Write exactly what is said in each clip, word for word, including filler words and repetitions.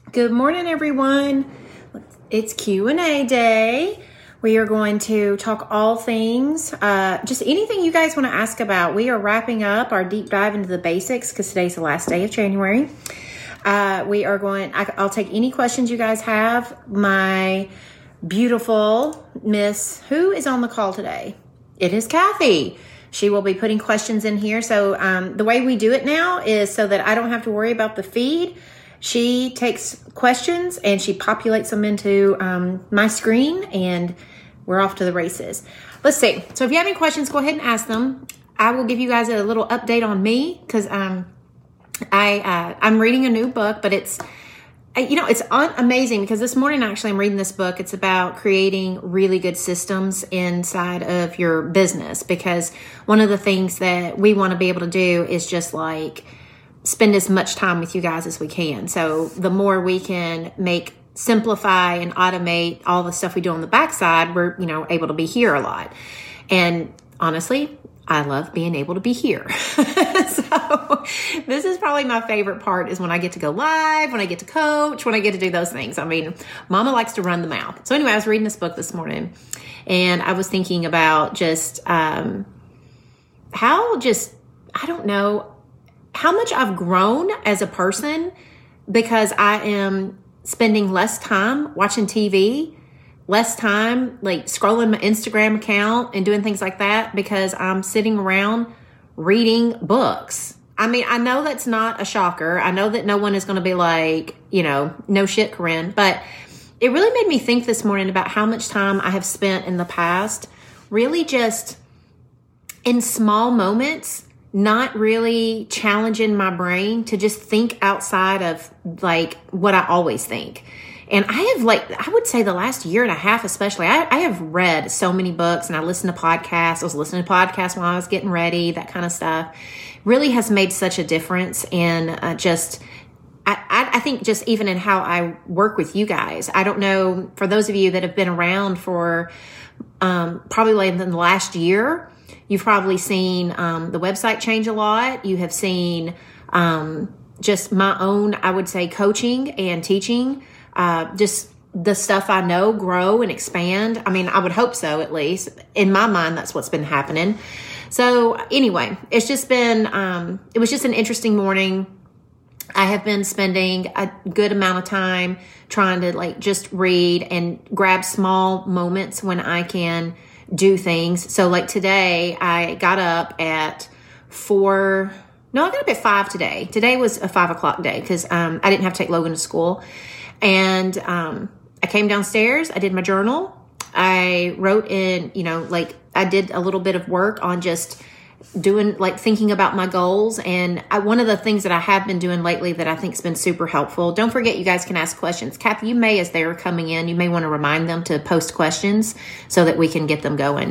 Good morning, everyone. It's Q and A day. We are going to talk all things, uh, just anything you guys want to ask about. We are wrapping up our deep dive into the basics because today's the last day of January. Uh, we are going, I, I'll take any questions you guys have. My beautiful Miss, who is on the call today? It is Kathy. She will be putting questions in here. So um, the way we do it now is so that I don't have to worry about the feed. She takes questions and she populates them into um, my screen, and we're off to the races. Let's see. So if you have any questions, go ahead and ask them. I will give you guys a little update on me because um, I uh, I'm reading a new book, but it's you know it's un- amazing because this morning actually I'm reading this book. It's about creating really good systems inside of your business, because one of the things that we want to be able to do is just like spend as much time with you guys as we can. So the more we can make, simplify and automate all the stuff we do on the backside, we're, you know, able to be here a lot. And honestly, I love being able to be here. So this is probably my favorite part, is when I get to go live, when I get to coach, when I get to do those things. I mean, Mama likes to run the mouth. So anyway, I was reading this book this morning and I was thinking about just um, how just, I don't know, how much I've grown as a person because I am spending less time watching T V, less time like scrolling my Instagram account and doing things like that because I'm sitting around reading books. I mean, I know that's not a shocker. I know that no one is going to be like, you know, no shit, Corinne, but it really made me think this morning about how much time I have spent in the past really just in small moments, not really challenging my brain to just think outside of like what I always think. And I have like, I would say the last year and a half, especially, I, I have read so many books and I listen to podcasts. I was listening to podcasts while I was getting ready, that kind of stuff. Really has made such a difference in uh, just, I, I, I think just even in how I work with you guys. I don't know, for those of you that have been around for um, probably like in the last year, you've probably seen um, the website change a lot. You have seen um, just my own, I would say, coaching and teaching, uh, just the stuff I know grow and expand. I mean, I would hope so, at least. In my mind, that's what's been happening. So anyway, it's just been, um, it was just an interesting morning. I have been spending a good amount of time trying to like just read and grab small moments when I can do things. So like today I got up at four. No, I got up at five today. Today was a five o'clock day because um, I didn't have to take Logan to school. And um, I came downstairs. I did my journal. I wrote in, you know, like I did a little bit of work on just doing like thinking about my goals. And I, one of the things that I have been doing lately that I think has been super helpful. Don't forget, you guys can ask questions. Kathy, you may, as they're coming in, you may want to remind them to post questions so that we can get them going.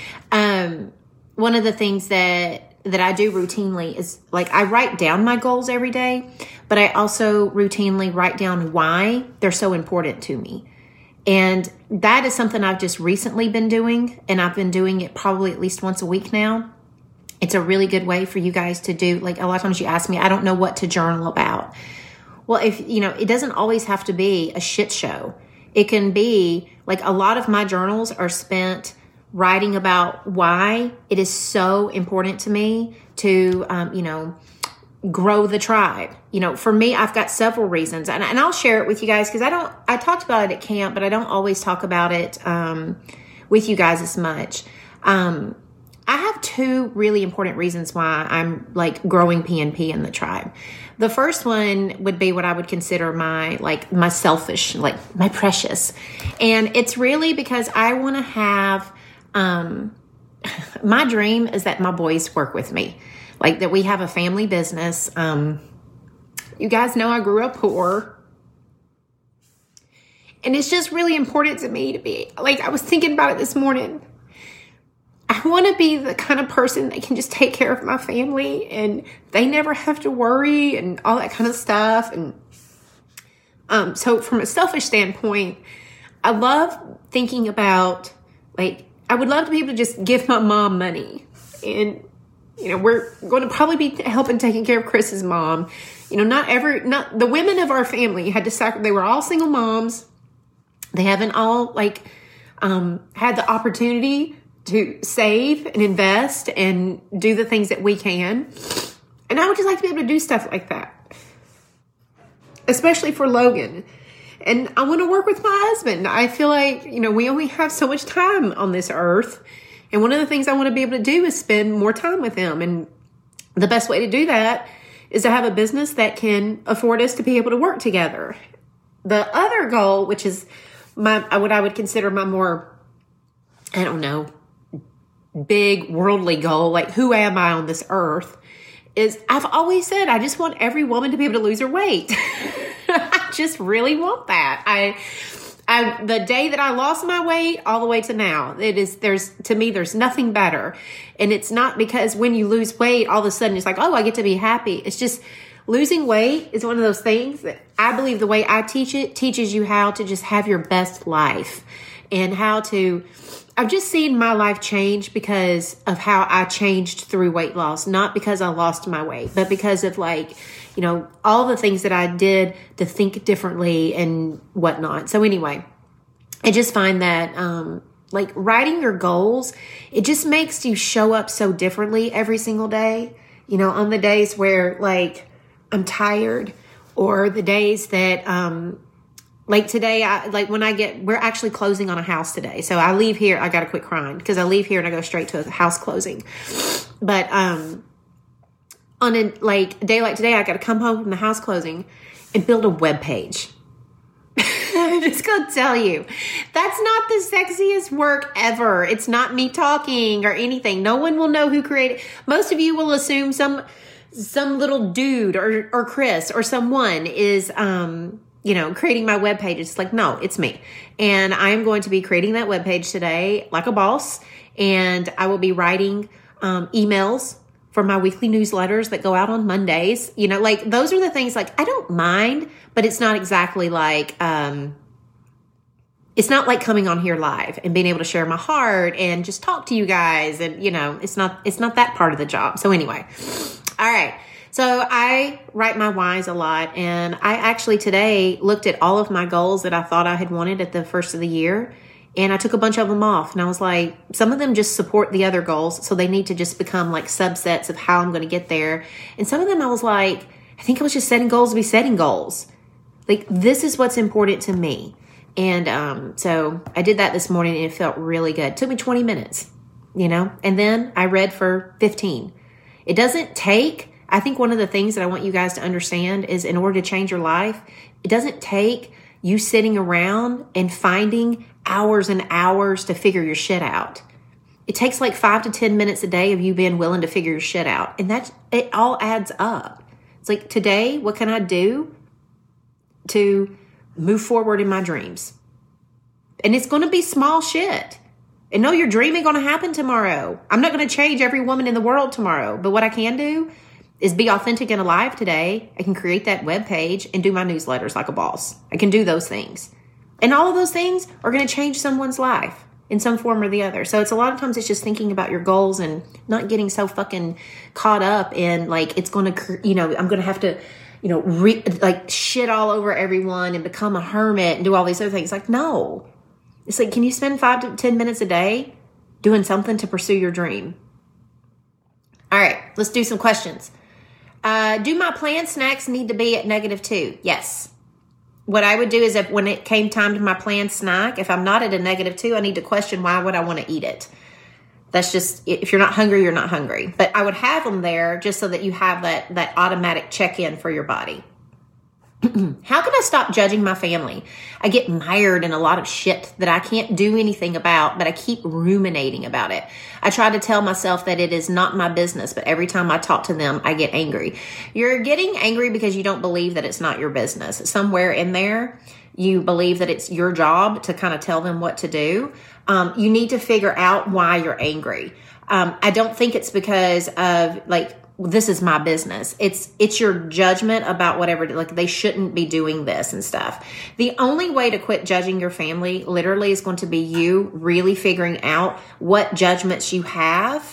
Um, one of the things that, that I do routinely is like, I write down my goals every day, but I also routinely write down why they're so important to me. And that is something I've just recently been doing. And I've been doing it probably at least once a week now. It's a really good way for you guys to do. Like a lot of times you ask me, I don't know what to journal about. Well, if you know, it doesn't always have to be a shit show. It can be like a lot of my journals are spent writing about why it is so important to me to, um, you know, grow the tribe. You know, for me, I've got several reasons, and, and I'll share it with you guys because I don't, I talked about it at camp, but I don't always talk about it um, with you guys as much. Um, I have two really important reasons why I'm like growing P N P in the tribe. The first one would be what I would consider my, like my selfish, like my precious. And it's really because I want to have, um, my dream is that my boys work with me, like that we have a family business. Um, you guys know I grew up poor. And it's just really important to me to be, like, I was thinking about it this morning. I want to be the kind of person that can just take care of my family and they never have to worry and all that kind of stuff. And um, so from a selfish standpoint, I love thinking about, like, I would love to be able to just give my mom money. And You know, we're going to probably be helping taking care of Chris's mom. You know, not every, not the women of our family had to sacrifice. They were all single moms. They haven't all like um, had the opportunity to save and invest and do the things that we can. And I would just like to be able to do stuff like that, especially for Logan. And I want to work with my husband. I feel like, you know, we only have so much time on this earth. And one of the things I want to be able to do is spend more time with him. And the best way to do that is to have a business that can afford us to be able to work together. The other goal, which is my what I would consider my more, I don't know, big worldly goal, like who am I on this earth, is I've always said I just want every woman to be able to lose her weight. I just really want that. I I, the day that I lost my weight all the way to now, it is, there's, to me, there's nothing better. And it's not because when you lose weight, all of a sudden it's like, oh, I get to be happy. It's just losing weight is one of those things that I believe the way I teach it teaches you how to just have your best life and how to, I've just seen my life change because of how I changed through weight loss, not because I lost my weight, but because of like, you know, all the things that I did to think differently and whatnot. So anyway, I just find that, um, like writing your goals, it just makes you show up so differently every single day. You know, on the days where like I'm tired, or the days that, um, like today, I, like when I get, we're actually closing on a house today. So I leave here, I got to quit crying because I leave here and I go straight to a house closing. But, um, on a like a day like today, I got to come home from the house closing and build a web page. I'm just going to tell you, that's not the sexiest work ever. It's not me talking or anything. No one will know who created. Most of you will assume some, some little dude or, or Chris or someone is, um, you know, creating my web page. It's like, no, it's me. And I'm going to be creating that web page today like a boss. And I will be writing, um, emails for my weekly newsletters that go out on Mondays. You know, like those are the things like I don't mind, but it's not exactly like, um, it's not like coming on here live and being able to share my heart and just talk to you guys. And, you know, it's not, it's not that part of the job. So anyway, all right. So I write my whys a lot. And I actually today looked at all of my goals that I thought I had wanted at the first of the year. And I took a bunch of them off. And I was like, some of them just support the other goals. So they need to just become like subsets of how I'm going to get there. And some of them I was like, I think I was just setting goals to be setting goals. Like, this is what's important to me. And um, so I did that this morning and it felt really good. It took me twenty minutes, you know, and then I read for fifteen. It doesn't take, I think one of the things that I want you guys to understand is in order to change your life, it doesn't take you sitting around and finding hours and hours to figure your shit out. It takes like five to ten minutes a day of you being willing to figure your shit out. And that's, it all adds up. It's like, today, what can I do to move forward in my dreams? And it's going to be small shit. And no, your dream ain't going to happen tomorrow. I'm not going to change every woman in the world tomorrow. But what I can do is be authentic and alive today. I can create that web page and do my newsletters like a boss. I can do those things. And all of those things are going to change someone's life in some form or the other. So it's a lot of times it's just thinking about your goals and not getting so fucking caught up in like, it's going to, you know, I'm going to have to, you know, re- like shit all over everyone and become a hermit and do all these other things. Like, no. It's like, can you spend five to ten minutes a day doing something to pursue your dream? All right, let's do some questions. Uh, do my planned snacks need to be at negative two? Yes. What I would do is if when it came time to my planned snack, if I'm not at a negative two, I need to question why would I want to eat it. That's just, if you're not hungry, you're not hungry. But I would have them there just so that you have that, that automatic check-in for your body. How can I stop judging my family? I get mired in a lot of shit that I can't do anything about, but I keep ruminating about it. I try to tell myself that it is not my business, but every time I talk to them, I get angry. You're getting angry because you don't believe that it's not your business. Somewhere in there, you believe that it's your job to kind of tell them what to do. Um, you need to figure out why you're angry. Um, I don't think it's because of like, this is my business. It's, it's your judgment about whatever, like they shouldn't be doing this and stuff. The only way to quit judging your family literally is going to be you really figuring out what judgments you have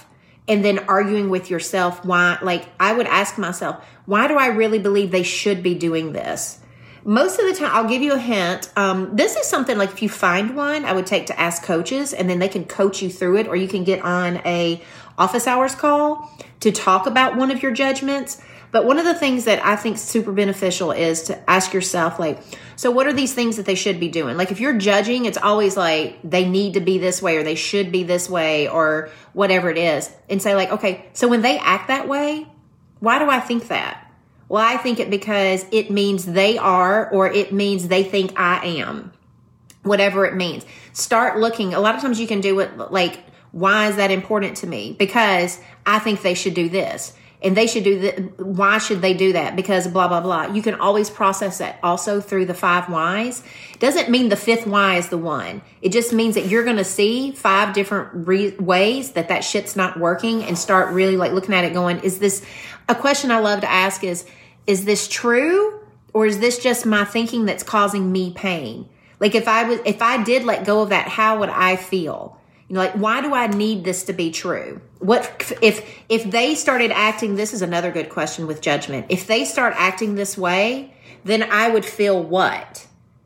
and then arguing with yourself why, like I would ask myself, why do I really believe they should be doing this? Most of the time, I'll give you a hint. Um, this is something like if you find one, I would take to ask coaches, and then they can coach you through it, or you can get on a office hours call to talk about one of your judgments. But one of the things that I think is super beneficial is to ask yourself, like, so what are these things that they should be doing? Like if you're judging, it's always like they need to be this way, or they should be this way, or whatever it is. And say like, okay, so when they act that way, why do I think that? Well, I think it because it means they are, or it means they think I am, whatever it means. Start looking. A lot of times you can do it like, why is that important to me? Because I think they should do this. And they should do that. Why should they do that? Because blah, blah, blah. You can always process that also through the five whys. Doesn't mean the fifth why is the one. It just means that you're going to see five different re- ways that that shit's not working, and start really like looking at it going, is this, a question I love to ask is, is this true, or is this just my thinking that's causing me pain? Like if I was, if I did let go of that, how would I feel? You know, like, why do I need this to be true? What if, if they started acting, this is another good question with judgment. If they start acting this way, then I would feel what?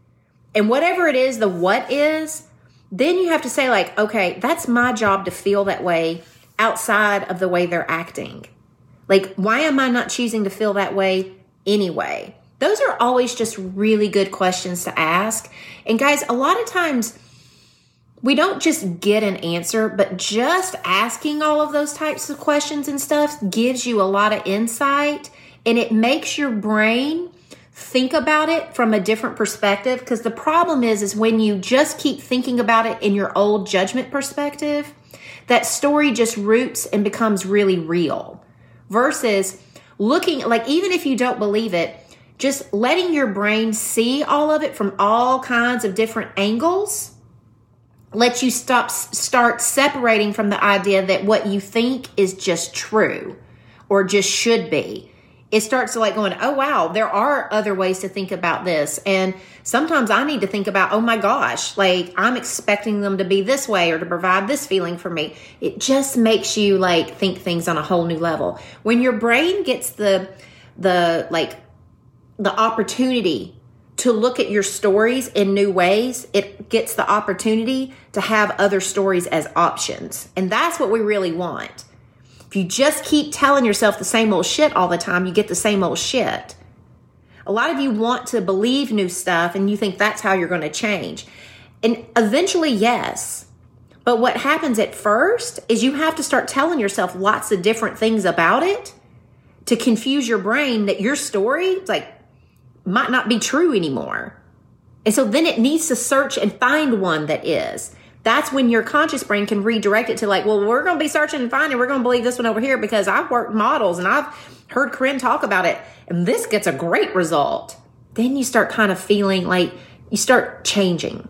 And whatever it is, the what is, then you have to say like, okay, that's my job to feel that way outside of the way they're acting. Like, why am I not choosing to feel that way anyway? Those are always just really good questions to ask. And guys, a lot of times we don't just get an answer, but just asking all of those types of questions and stuff gives you a lot of insight, and it makes your brain think about it from a different perspective. Because the problem is, is when you just keep thinking about it in your old judgment perspective, that story just roots and becomes really real. Versus looking, like, even if you don't believe it, just letting your brain see all of it from all kinds of different angles lets you stop, start separating from the idea that what you think is just true or just should be. It starts to like going, oh, wow, there are other ways to think about this. And sometimes I need to think about, oh my gosh, like I'm expecting them to be this way or to provide this feeling for me. It just makes you like think things on a whole new level. When your brain gets the, the like the opportunity to look at your stories in new ways, it gets the opportunity to have other stories as options. And that's what we really want. If you just keep telling yourself the same old shit all the time, you get the same old shit. A lot of you want to believe new stuff and you think that's how you're going to change. And eventually, yes. But what happens at first is you have to start telling yourself lots of different things about it to confuse your brain that your story like might not be true anymore. And so then it needs to search and find one that is. That's when your conscious brain can redirect it to like, well, we're going to be searching and finding. We're going to believe this one over here because I've worked models and I've heard Corinne talk about it. And this gets a great result. Then you start kind of feeling like you start changing.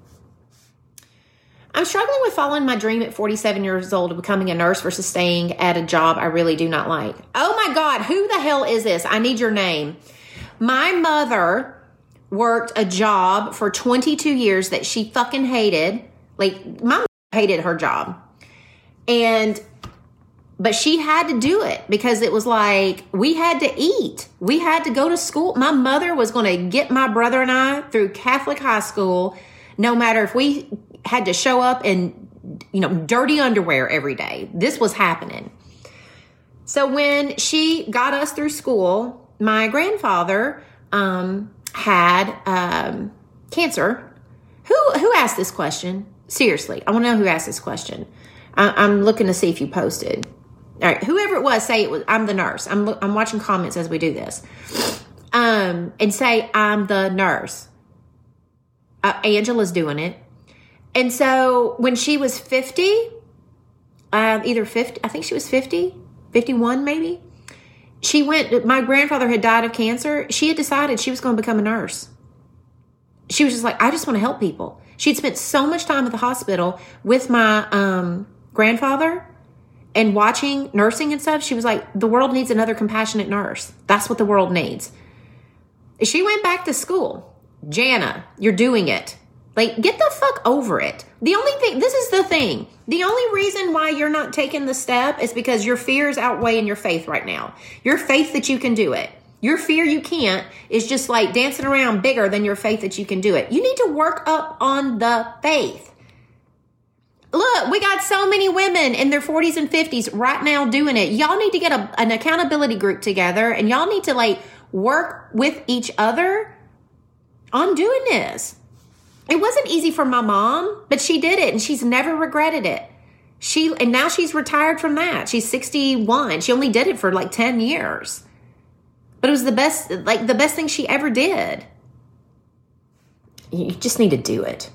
I'm struggling with following my dream at forty-seven years old of becoming a nurse versus staying at a job I really do not like. Oh my God, who the hell is this? I need your name. My mother worked a job for twenty-two years that she fucking hated. Like, my mom hated her job. And, but she had to do it because it was like, we had to eat. We had to go to school. My mother was going to get my brother and I through Catholic high school, no matter if we had to show up in, you know, dirty underwear every day. This was happening. So when she got us through school, my grandfather um, had um, cancer. Who who asked this question? Seriously, I want to know who asked this question. I, I'm looking to see if you posted. All right, whoever it was, say it was. I'm the nurse. I'm I'm watching comments as we do this, um, and say I'm the nurse. Uh, Angela's doing it, and so when she was fifty, uh, either fifty, I think she was fifty, fifty-one maybe. She went. My grandfather had died of cancer. She had decided she was going to become a nurse. She was just like, I just want to help people. She'd spent so much time at the hospital with my um, grandfather and watching nursing and stuff. She was like, the world needs another compassionate nurse. That's what the world needs. She went back to school. Jana, you're doing it. Like, get the fuck over it. The only thing, this is the thing. The only reason why you're not taking the step is because your fear is outweighing your faith right now. Your faith that you can do it. Your fear you can't is just like dancing around bigger than your faith that you can do it. You need to work up on the faith. Look, we got so many women in their forties and fifties right now doing it. Y'all need to get a, an accountability group together, and y'all need to like work with each other on doing this. It wasn't easy for my mom, but she did it, and she's never regretted it. She and now she's retired from that. She's sixty-one. She only did it for like ten years. But it was the best, like the best thing she ever did. You just need to do it.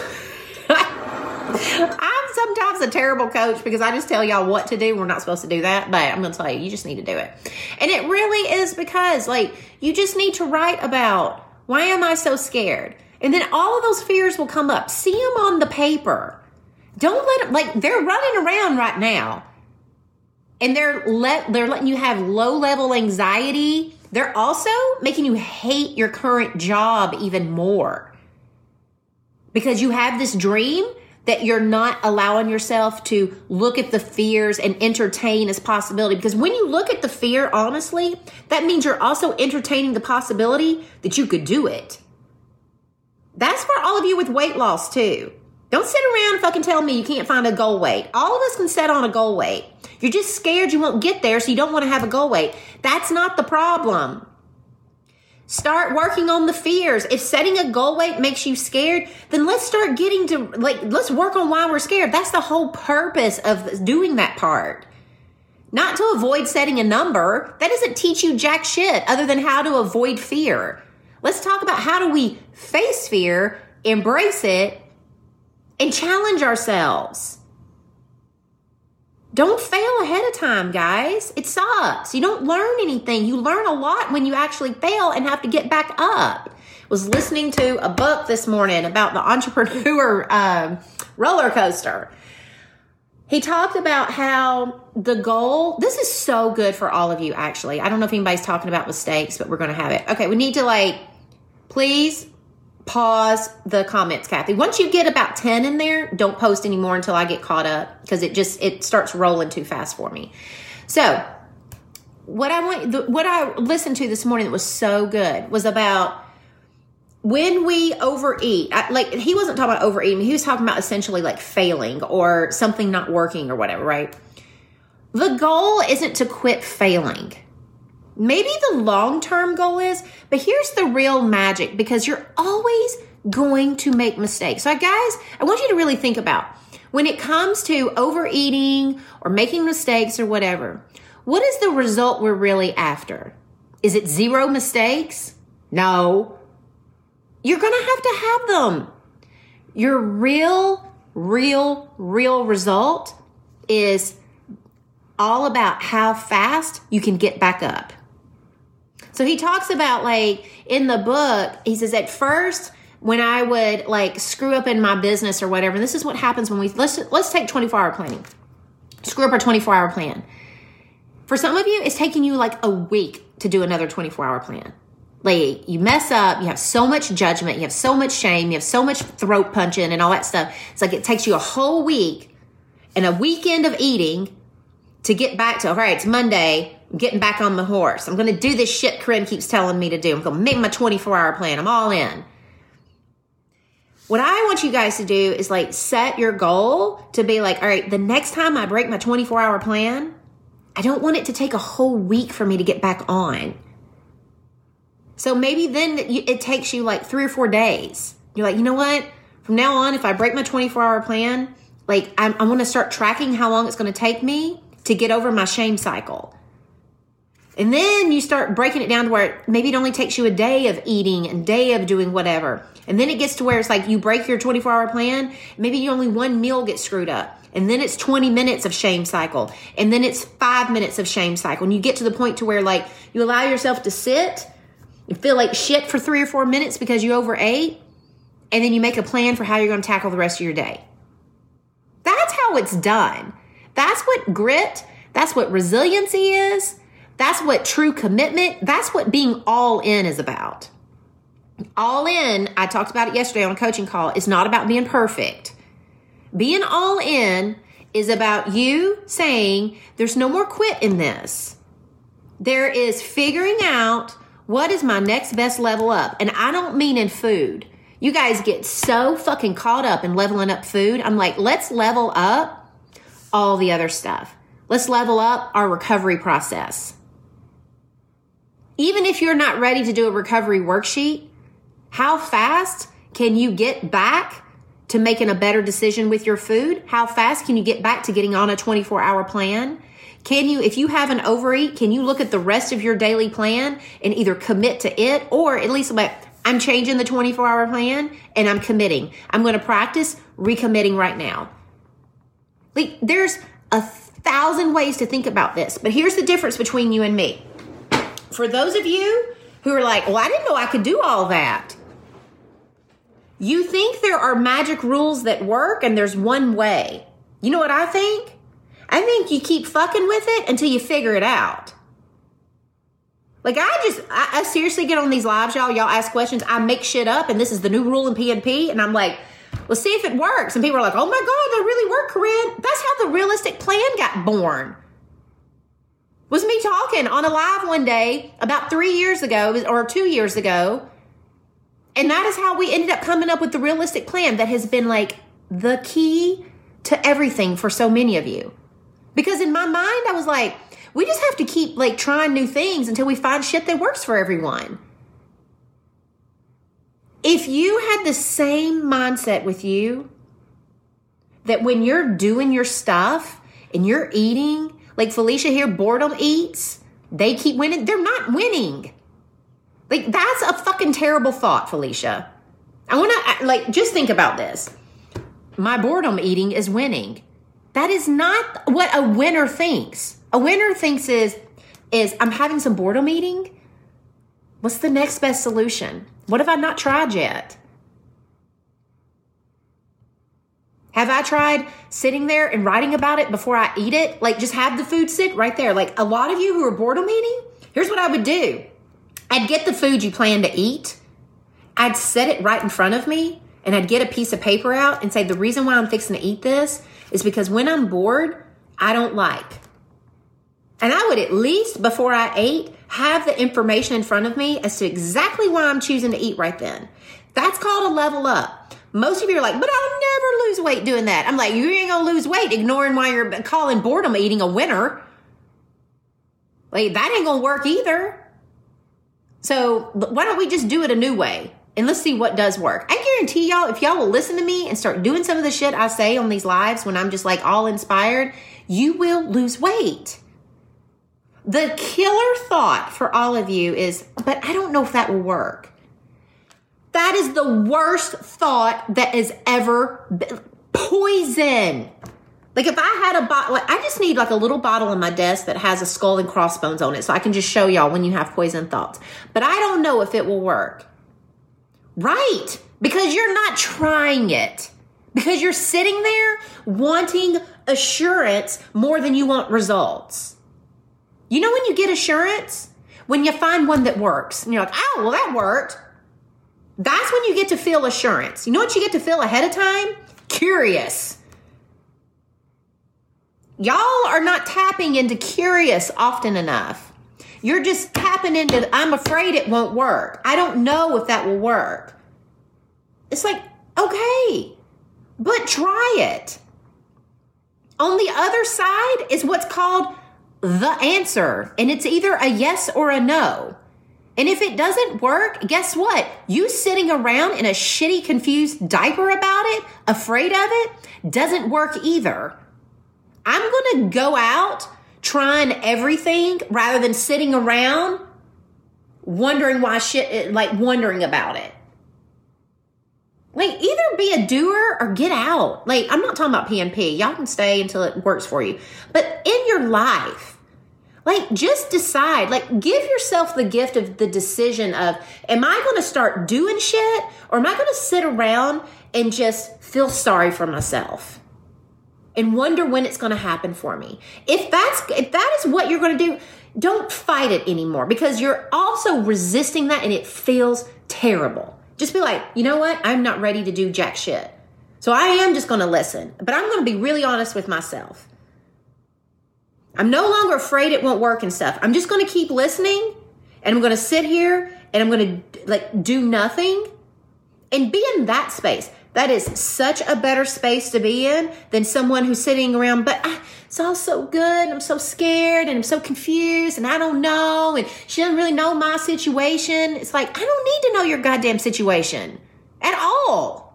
I'm sometimes a terrible coach because I just tell y'all what to do. We're not supposed to do that, but I'm going to tell you, you just need to do it. And it really is because, like, you just need to write about, why am I so scared? And then all of those fears will come up. See them on the paper. Don't let them, like, they're running around right now. And they're let they're letting you have low-level anxiety. They're also making you hate your current job even more. Because you have this dream that you're not allowing yourself to look at the fears and entertain as possibility. Because when you look at the fear, honestly, that means you're also entertaining the possibility that you could do it. That's for all of you with weight loss too. Don't sit around and fucking tell me you can't find a goal weight. All of us can set on a goal weight. You're just scared you won't get there, so you don't want to have a goal weight. That's not the problem. Start working on the fears. If setting a goal weight makes you scared, then let's start getting to, like, let's work on why we're scared. That's the whole purpose of doing that part. Not to avoid setting a number. That doesn't teach you jack shit other than how to avoid fear. Let's talk about how do we face fear, embrace it, and challenge ourselves. Don't fail ahead of time, guys. It sucks. You don't learn anything. You learn a lot when you actually fail and have to get back up. I was listening to a book this morning about the entrepreneur um, roller coaster. He talked about how the goal, this is so good for all of you, actually. I don't know if anybody's talking about mistakes, but we're going to have it. Okay, we need to, like, please pause the comments, Kathy. Once you get about ten in there, don't post anymore until I get caught up, because it just, it starts rolling too fast for me. So what I want, the, what I listened to this morning that was so good was about when we overeat. I, like, he wasn't talking about overeating. He was talking about essentially like failing or something not working or whatever, right? The goal isn't to quit failing. Maybe the long-term goal is, but here's the real magic, because you're always going to make mistakes. So guys, I want you to really think about when it comes to overeating or making mistakes or whatever, what is the result we're really after? Is it zero mistakes? No. You're going to have to have them. Your real, real, real result is all about how fast you can get back up. So he talks about, like, in the book, he says at first when I would like screw up in my business or whatever, and this is what happens when we, let's, let's take twenty-four hour planning, screw up our twenty-four hour plan. For some of you, it's taking you like a week to do another twenty-four hour plan. Like, you mess up, you have so much judgment, you have so much shame, you have so much throat punching and all that stuff. It's like it takes you a whole week and a weekend of eating to get back to, all right, it's Monday, I'm getting back on the horse. I'm going to do this shit Corinne keeps telling me to do. I'm going to make my twenty-four hour plan. I'm all in. What I want you guys to do is like set your goal to be like, all right, the next time I break my twenty-four hour plan, I don't want it to take a whole week for me to get back on. So maybe then it takes you like three or four days. You're like, you know what? From now on, if I break my twenty-four hour plan, like I'm, I want to start tracking how long it's going to take me to get over my shame cycle. And then you start breaking it down to where maybe it only takes you a day of eating and day of doing whatever. And then it gets to where it's like you break your twenty-four hour plan. Maybe only one meal gets screwed up. And then it's twenty minutes of shame cycle. And then it's five minutes of shame cycle. And you get to the point to where like you allow yourself to sit and feel like shit for three or four minutes because you overate. And then you make a plan for how you're going to tackle the rest of your day. That's how it's done. That's what grit, that's what resiliency is. That's what true commitment, that's what being all in is about. All in, I talked about it yesterday on a coaching call, is not about being perfect. Being all in is about you saying, there's no more quit in this. There is figuring out what is my next best level up. And I don't mean in food. You guys get so fucking caught up in leveling up food. I'm like, let's level up all the other stuff. Let's level up our recovery process. Even if you're not ready to do a recovery worksheet, how fast can you get back to making a better decision with your food? How fast can you get back to getting on a twenty-four hour plan? Can you, if you have an overeat, can you look at the rest of your daily plan and either commit to it, or at least like, I'm changing the twenty-four hour plan and I'm committing. I'm going to practice recommitting right now. Like, there's a thousand ways to think about this, but here's the difference between you and me. For those of you who are like, well, I didn't know I could do all that. You think there are magic rules that work and there's one way. You know what I think? I think you keep fucking with it until you figure it out. Like, I just, I, I seriously get on these lives, y'all. Y'all ask questions. I make shit up, and this is the new rule in P N P. And I'm like, well, see if it works. And people are like, oh my God, that really worked, Corinne. That's how the realistic plan got born. Was me talking on a live one day about three years ago or two years ago. And that is how we ended up coming up with the realistic plan that has been like the key to everything for so many of you. Because in my mind, I was like, we just have to keep like trying new things until we find shit that works for everyone. If you had the same mindset with you, that when you're doing your stuff and you're eating, like Felicia here, boredom eats, they keep winning. They're not winning. Like, that's a fucking terrible thought, Felicia. I want to, like, just think about this. My boredom eating is winning. That is not what a winner thinks. A winner thinks is, is I'm having some boredom eating. What's the next best solution? What have I not tried yet? Have I tried sitting there and writing about it before I eat it? Like, just have the food sit right there. Like, a lot of you who are boredom eating, here's what I would do. I'd get the food you plan to eat. I'd set it right in front of me, and I'd get a piece of paper out and say, the reason why I'm fixing to eat this is because when I'm bored, I don't like. And I would at least, before I ate, have the information in front of me as to exactly why I'm choosing to eat right then. That's called a level up. Most of you are like, but I'll never lose weight doing that. I'm like, you ain't gonna lose weight ignoring why you're calling boredom eating a winner. Like, that ain't gonna work either. So why don't we just do it a new way? And let's see what does work. I guarantee y'all, if y'all will listen to me and start doing some of the shit I say on these lives when I'm just like all inspired, you will lose weight. The killer thought for all of you is, but I don't know if that will work. That is the worst thought that has ever been. Poison. Like, if I had a bottle, like, I just need like a little bottle on my desk that has a skull and crossbones on it so I can just show y'all when you have poison thoughts. But I don't know if it will work. Right. Because you're not trying it. Because you're sitting there wanting assurance more than you want results. You know when you get assurance? When you find one that works. And you're like, oh, well, that worked. That's when you get to feel assurance. You know what you get to feel ahead of time? Curious. Y'all are not tapping into curious often enough. You're just tapping into, I'm afraid it won't work. I don't know if that will work. It's like, okay, but try it. On the other side is what's called the answer. And it's either a yes or a no. And if it doesn't work, guess what? You sitting around in a shitty, confused diaper about it, afraid of it, doesn't work either. I'm going to go out trying everything rather than sitting around wondering why shit, like wondering about it. Like, either be a doer or get out. Like, I'm not talking about P N P. Y'all can stay until it works for you. But in your life, like, just decide, like, give yourself the gift of the decision of, am I going to start doing shit, or am I going to sit around and just feel sorry for myself and wonder when it's going to happen for me? If that's, if that is what you're going to do, don't fight it anymore, because you're also resisting that and it feels terrible. Just be like, you know what? I'm not ready to do jack shit. So I am just going to listen. But I'm going to be really honest with myself. I'm no longer afraid it won't work and stuff. I'm just going to keep listening. And I'm going to sit here and I'm going to like do nothing and be in that space. That is such a better space to be in than someone who's sitting around, but ah, it's all so good. I'm so scared and I'm so confused and I don't know. And she doesn't really know my situation. It's like, I don't need to know your goddamn situation at all.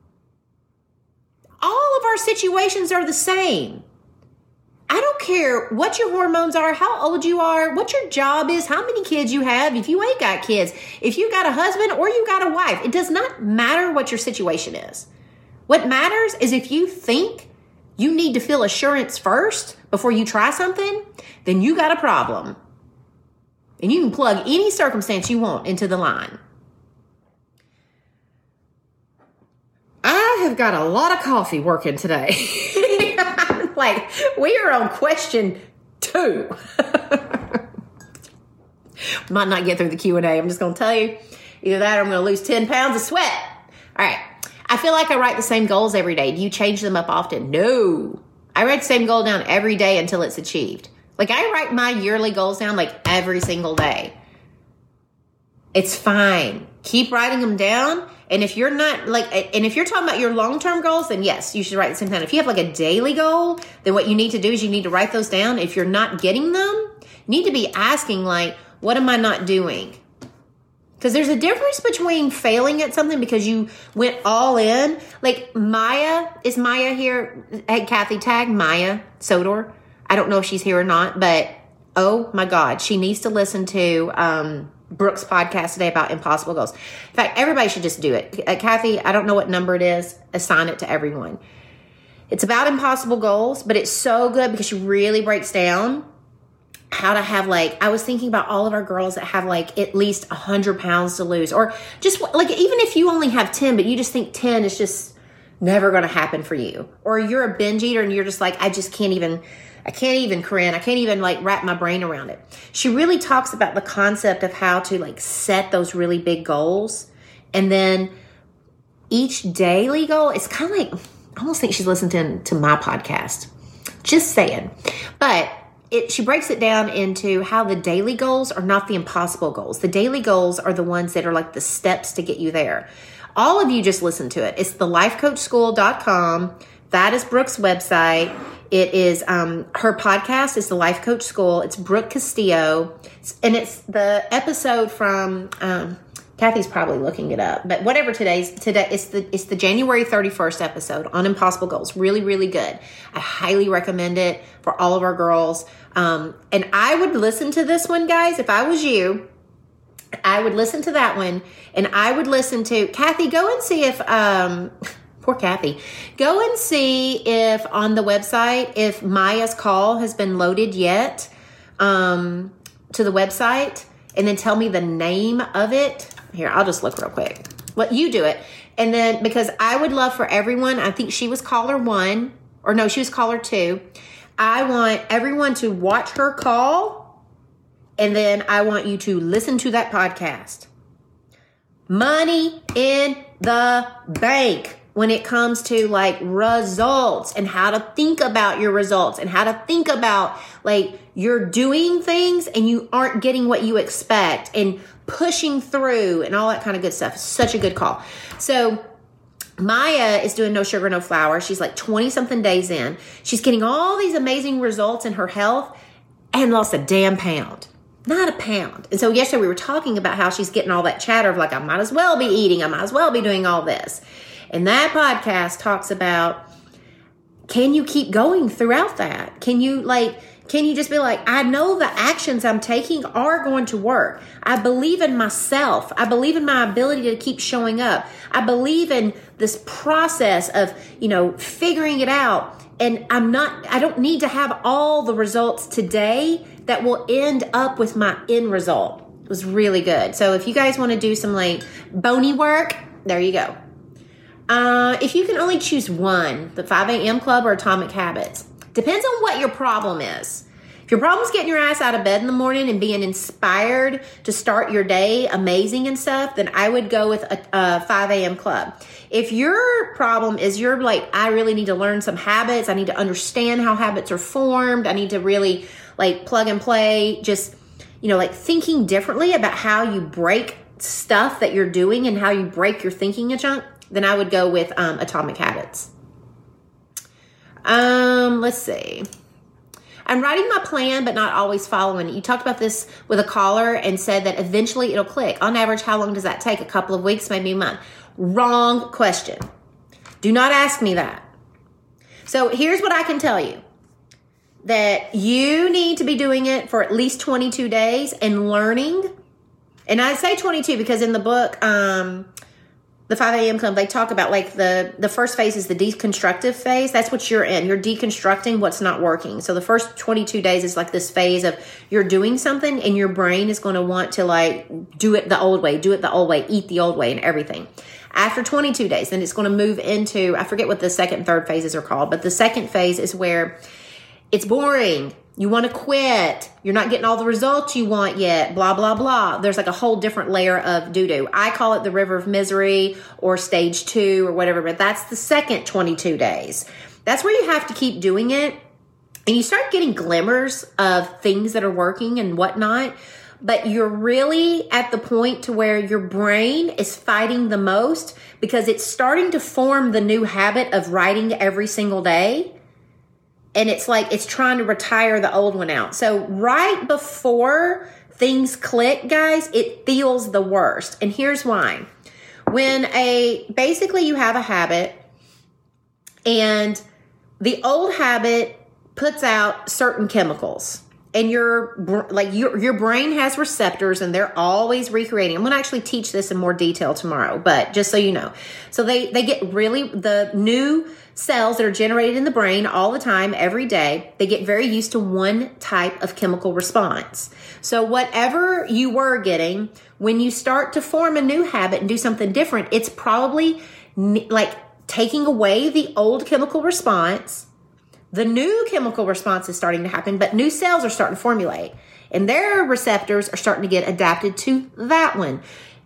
All of our situations are the same. I don't care what your hormones are, how old you are, what your job is, how many kids you have, if you ain't got kids, if you got a husband or you got a wife. It does not matter what your situation is. What matters is if you think you need to feel assurance first before you try something, then you got a problem. And you can plug any circumstance you want into the line. I have got a lot of coffee working today. Like, we are on question two. Might not get through the Q and A. I'm just going to tell you. Either that or I'm going to lose ten pounds of sweat. All right. I feel like I write the same goals every day. Do you change them up often? No. I write the same goal down every day until it's achieved. Like, I write my yearly goals down like every single day. It's fine. Keep writing them down. And if you're not like, and if you're talking about your long-term goals, then yes, you should write the same time. If you have like a daily goal, then what you need to do is you need to write those down. If you're not getting them, you need to be asking like, what am I not doing? Because there's a difference between failing at something because you went all in. Like Maya, is Maya here? Hey, Kathy, tag Maya Sodor. I don't know if she's here or not, but oh my God, she needs to listen to, um, Brooke's podcast today about impossible goals. In fact, everybody should just do it. Uh, Kathy, I don't know what number it is. Assign it to everyone. It's about impossible goals, but it's so good because she really breaks down how to have like, I was thinking about all of our girls that have like at least one hundred pounds to lose, or just like, even if you only have ten, but you just think ten is just never going to happen for you, or you're a binge eater and you're just like, I just can't even I can't even, Corinne, I can't even like wrap my brain around it. She really talks about the concept of how to like set those really big goals. And then each daily goal, it's kind of like, I almost think she's listening to, to my podcast. Just saying. But it, she breaks it down into how the daily goals are not the impossible goals. The daily goals are the ones that are like the steps to get you there. All of you just listen to it. It's the life coach school dot com. That is Brooke's website. It is, um, her podcast is the Life Coach School. It's Brooke Castillo. And it's the episode from, um, Kathy's probably looking it up, but whatever today's, today, it's the, it's the January thirty-first episode on impossible goals. Really, really good. I highly recommend it for all of our girls. Um, and I would listen to this one, guys. If I was you, I would listen to that one, and I would listen to, Kathy, go and see if, um, poor Kathy. Go and see if on the website, if Maya's call has been loaded yet um, to the website, and then tell me the name of it. Here, I'll just look real quick. Well, you do it. And then, because I would love for everyone, I think she was caller one, or no, she was caller two. I want everyone to watch her call, and then I want you to listen to that podcast. Money in the bank. When it comes to like results and how to think about your results and how to think about like you're doing things and you aren't getting what you expect and pushing through and all that kind of good stuff. Such a good call. So Maya is doing No Sugar, No Flour. She's like twenty something days in. She's getting all these amazing results in her health and lost a damn pound. Not a pound. And so yesterday we were talking about how she's getting all that chatter of like, I might as well be eating. I might as well be doing all this. And that podcast talks about, can you keep going throughout that? Can you like, can you just be like, I know the actions I'm taking are going to work. I believe in myself. I believe in my ability to keep showing up. I believe in this process of, you know, figuring it out. And I'm not, I don't need to have all the results today that will end up with my end result. It was really good. So if you guys want to do some like bony work, there you go. Uh, if you can only choose one, the five a.m. Club or Atomic Habits, depends on what your problem is. If your problem's getting your ass out of bed in the morning and being inspired to start your day amazing and stuff, then I would go with a, a five a.m. club. If your problem is you're like, I really need to learn some habits. I need to understand how habits are formed. I need to really like plug and play, just, you know, like thinking differently about how you break stuff that you're doing and how you break your thinking a chunk, then I would go with um, Atomic Habits. Um, let's see. I'm writing my plan, but not always following it. You talked about this with a caller and said that eventually it'll click. On average, how long does that take? A couple of weeks, maybe a month. Wrong question. Do not ask me that. So here's what I can tell you. That you need to be doing it for at least twenty-two days and learning. And I say twenty-two because in the book, um, the five a.m. Club, they talk about like the, the first phase is the deconstructive phase. That's what you're in. You're deconstructing what's not working. So the first twenty-two days is like this phase of you're doing something and your brain is going to want to like do it the old way, do it the old way, eat the old way and everything. After twenty-two days, then it's going to move into, I forget what the second and third phases are called, but the second phase is where it's boring. You want to quit. You're not getting all the results you want yet. Blah, blah, blah. There's like a whole different layer of doo-doo. I call it the river of misery or stage two or whatever, but that's the second twenty-two days. That's where you have to keep doing it. And you start getting glimmers of things that are working and whatnot. But you're really at the point to where your brain is fighting the most because it's starting to form the new habit of writing every single day. And it's like it's trying to retire the old one out. So right before things click, guys, it feels the worst. And here's why. When a basically you have a habit and the old habit puts out certain chemicals. And your like your your brain has receptors and they're always recreating. I'm going to actually teach this in more detail tomorrow, but just so you know. So they they get really the new cells that are generated in the brain all the time, every day, they get very used to one type of chemical response. So whatever you were getting, when you start to form a new habit and do something different, it's probably like taking away the old chemical response. The new chemical response is starting to happen, but new cells are starting to formulate. And their receptors are starting to get adapted to that one.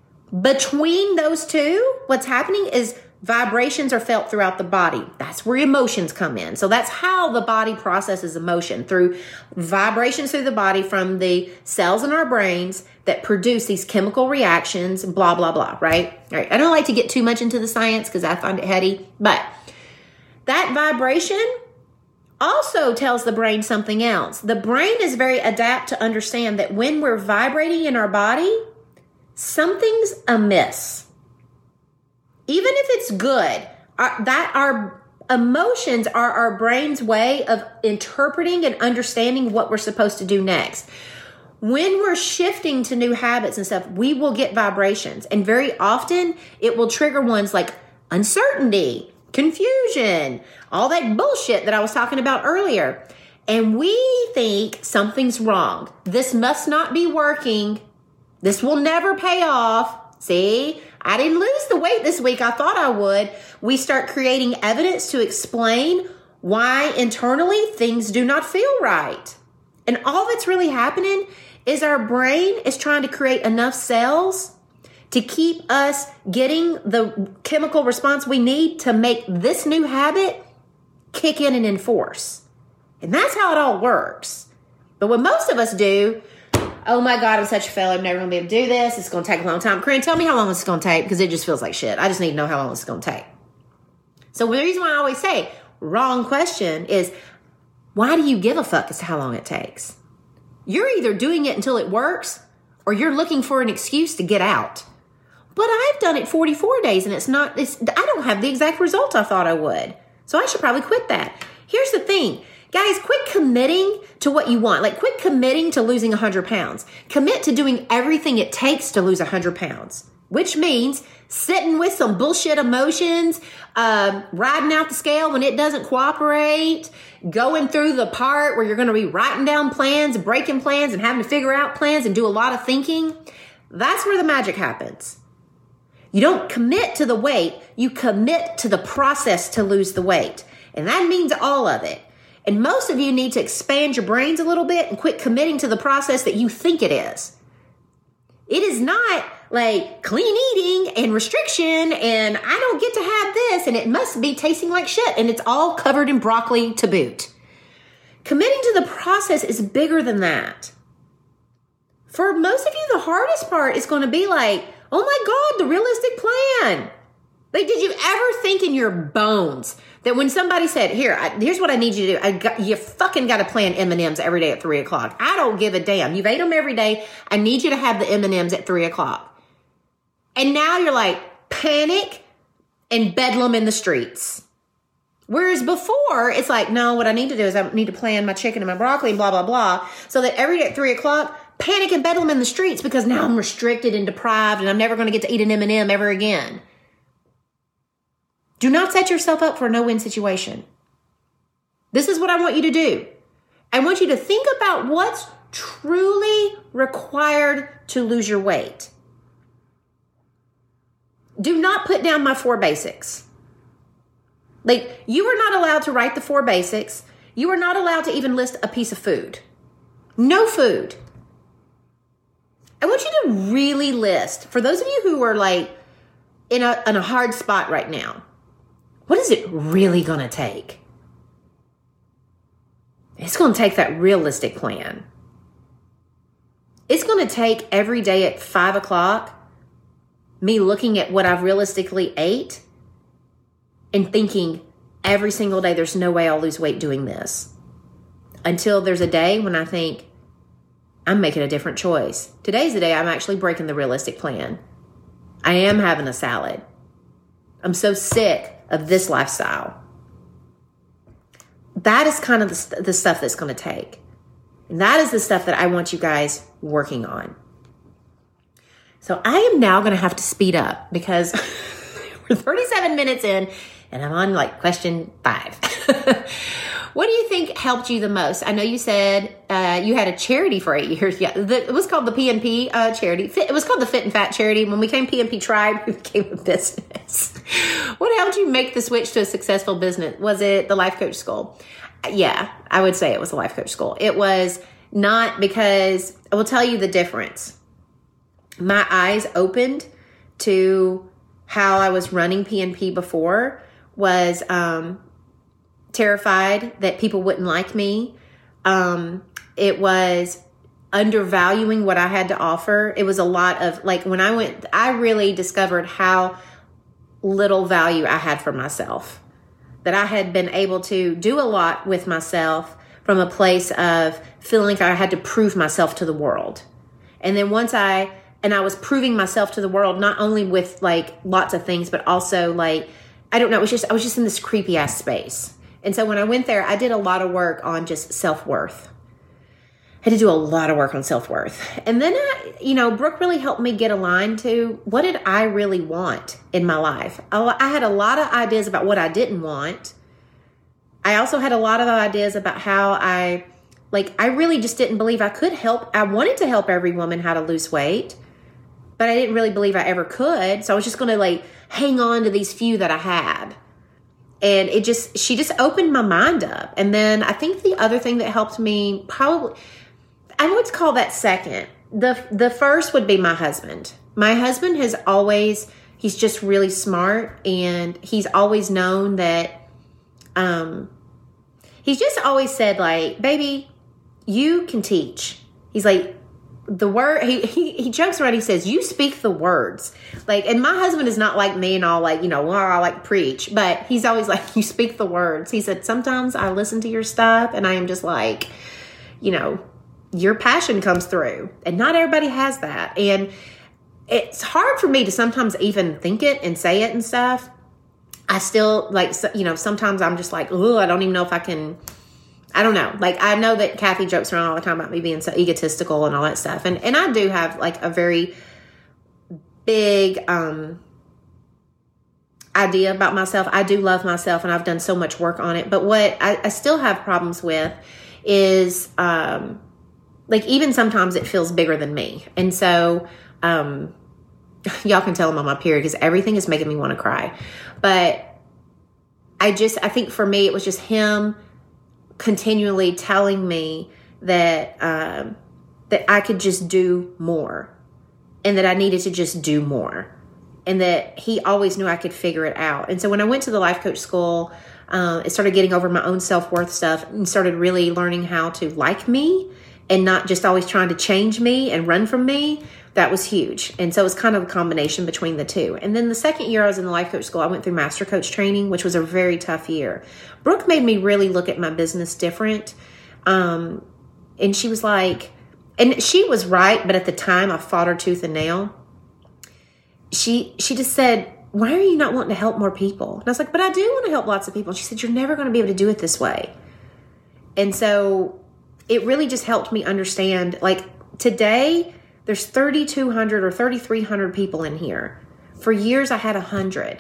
Between those two, what's happening is vibrations are felt throughout the body. That's where emotions come in. So that's how the body processes emotion, through vibrations through the body from the cells in our brains that produce these chemical reactions, blah, blah, blah, right? All right. I don't like to get too much into the science because I find it heady, but that vibration also tells the brain something else. The brain is very adept to understand that when we're vibrating in our body, something's amiss. Even if it's good, our, that our emotions are our brain's way of interpreting and understanding what we're supposed to do next. When we're shifting to new habits and stuff, we will get vibrations. And very often it will trigger ones like uncertainty, confusion, all that bullshit that I was talking about earlier. And we think something's wrong. This must not be working. This will never pay off. See, I didn't lose the weight this week I thought I would. We start creating evidence to explain why internally things do not feel right. And all that's really happening is our brain is trying to create enough cells to keep us getting the chemical response we need to make this new habit kick in and enforce. And that's how it all works. But what most of us do, oh my God, I'm such a failure. I'm never going to be able to do this. It's going to take a long time. Corinne, tell me how long this is going to take because it just feels like shit. I just need to know how long this is going to take. So the reason why I always say wrong question is, why do you give a fuck as to how long it takes? You're either doing it until it works or you're looking for an excuse to get out. But I've done it forty-four days and it's not, it's, I don't have the exact result I thought I would. So I should probably quit that. Here's the thing. Guys, quit committing to what you want. Like, quit committing to losing one hundred pounds. Commit to doing everything it takes to lose one hundred pounds, which means sitting with some bullshit emotions, uh, riding out the scale when it doesn't cooperate, going through the part where you're going to be writing down plans, breaking plans, and having to figure out plans and do a lot of thinking. That's where the magic happens. You don't commit to the weight. You commit to the process to lose the weight. And that means all of it. And most of you need to expand your brains a little bit and quit committing to the process that you think it is. It is not like clean eating and restriction and I don't get to have this and it must be tasting like shit and it's all covered in broccoli to boot. Committing to the process is bigger than that. For most of you, the hardest part is going to be like, oh my God, the realistic plan. Like, did you ever think in your bones that when somebody said, here, I, here's what I need you to do. I got, you fucking got to plan M and M's every day at three o'clock. I don't give a damn. You've ate them every day. I need you to have the M and M's at three o'clock. And now you're like, panic and bedlam in the streets. Whereas before, it's like, no, what I need to do is I need to plan my chicken and my broccoli and blah, blah, blah. So that every day at three o'clock, panic and bedlam in the streets because now I'm restricted and deprived and I'm never going to get to eat an M and M ever again. Do not set yourself up for a no-win situation. This is what I want you to do. I want you to think about what's truly required to lose your weight. Do not put down my four basics. Like, you are not allowed to write the four basics. You are not allowed to even list a piece of food. No food. I want you to really list, for those of you who are like in a, in a hard spot right now, what is it really going to take? It's going to take that realistic plan. It's going to take every day at five o'clock, me looking at what I've realistically ate and thinking every single day, there's no way I'll lose weight doing this. Until there's a day when I think, I'm making a different choice. Today's the day I'm actually breaking the realistic plan. I am having a salad. I'm so sick of this lifestyle. That is kind of the, the stuff that's going to take. And that is the stuff that I want you guys working on. So I am now going to have to speed up because we're thirty-seven minutes in and I'm on like question five. What do you think helped you the most? I know you said uh, you had a charity for eight years. Yeah, the, it was called the P N P uh, charity. Fit, it was called the Fit and Fat charity. When we became P N P Tribe, we became a business. What helped you make the switch to a successful business? Was it the Life Coach School? Yeah, I would say it was the Life Coach School. It was not because, I will tell you the difference. My eyes opened to how I was running P N P before was... Um, terrified that people wouldn't like me. Um, it was undervaluing what I had to offer. It was a lot of like when I went, I really discovered how little value I had for myself, that I had been able to do a lot with myself from a place of feeling like I had to prove myself to the world. And then once I, and I was proving myself to the world, not only with like lots of things, but also like, I don't know, it was just, I was just in this creepy ass space. And so when I went there, I did a lot of work on just self-worth. I had to do a lot of work on self-worth. And then, I, you know, Brooke really helped me get aligned to what did I really want in my life. I had a lot of ideas about what I didn't want. I also had a lot of ideas about how I, like, I really just didn't believe I could help. I wanted to help every woman how to lose weight, but I didn't really believe I ever could. So I was just going to, like, hang on to these few that I had. And it just, she just opened my mind up. And then I think the other thing that helped me probably, I would call that second. The, the first would be my husband. My husband has always, he's just really smart. And he's always known that, um, he's just always said like, baby, you can teach. He's like, the word, he, he, he jokes around, he says, you speak the words. Like, and my husband is not like me and all like, you know, well, I like preach, but he's always like, you speak the words. He said, sometimes I listen to your stuff and I am just like, you know, your passion comes through and not everybody has that. And it's hard for me to sometimes even think it and say it and stuff. I still like, you know, sometimes I'm just like, oh, I don't even know if I can, I don't know. Like, I know that Kathy jokes around all the time about me being so egotistical and all that stuff. And and I do have, like, a very big um, idea about myself. I do love myself, and I've done so much work on it. But what I, I still have problems with is, um, like, even sometimes it feels bigger than me. And so, um, y'all can tell I'm on my period because everything is making me want to cry. But I just, I think for me, it was just him continually telling me that um, that I could just do more, and that I needed to just do more, and that he always knew I could figure it out. And so when I went to the life coach school, uh, I started getting over my own self-worth stuff and started really learning how to like me and not just always trying to change me and run from me. That was huge. And so it was kind of a combination between the two. And then the second year I was in the life coach school, I went through master coach training, which was a very tough year. Brooke made me really look at my business different. Um, and she was like, and she was right, but at the time I fought her tooth and nail. She, she just said, why are you not wanting to help more people? And I was like, but I do want to help lots of people. And she said, you're never going to be able to do it this way. And so it really just helped me understand, like today, there's thirty-two hundred or thirty-three hundred people in here. For years, I had one hundred.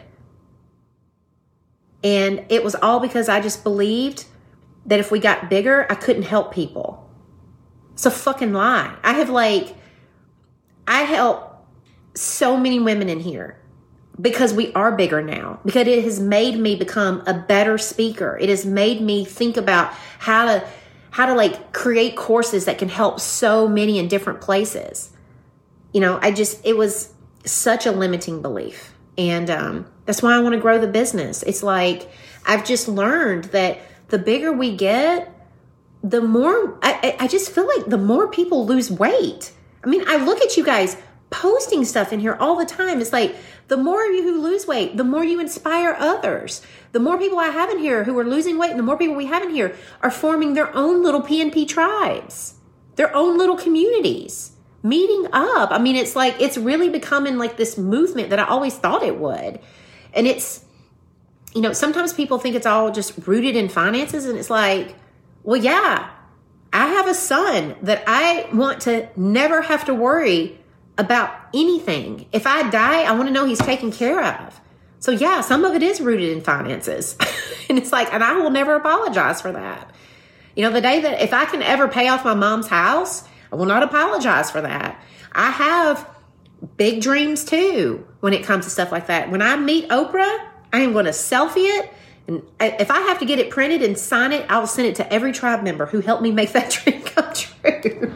And it was all because I just believed that if we got bigger, I couldn't help people. It's a fucking lie. I have like, I help so many women in here because we are bigger now. Because it has made me become a better speaker. It has made me think about how to, how to like create courses that can help so many in different places. You know, I just, it was such a limiting belief. And um, that's why I want to grow the business. It's like, I've just learned that the bigger we get, the more, I, I just feel like the more people lose weight. I mean, I look at you guys posting stuff in here all the time. It's like, the more of you who lose weight, the more you inspire others. The more people I have in here who are losing weight, and the more people we have in here are forming their own little P N P tribes, their own little communities. Meeting up. I mean, it's like, it's really becoming like this movement that I always thought it would. And it's, you know, sometimes people think it's all just rooted in finances. And it's like, well, yeah, I have a son that I want to never have to worry about anything. If I die, I want to know he's taken care of. So yeah, some of it is rooted in finances. And it's like, and I will never apologize for that. You know, the day that if I can ever pay off my mom's house, I will not apologize for that. I have big dreams too when it comes to stuff like that. When I meet Oprah, I am going to selfie it. And if I have to get it printed and sign it, I'll send it to every tribe member who helped me make that dream come true.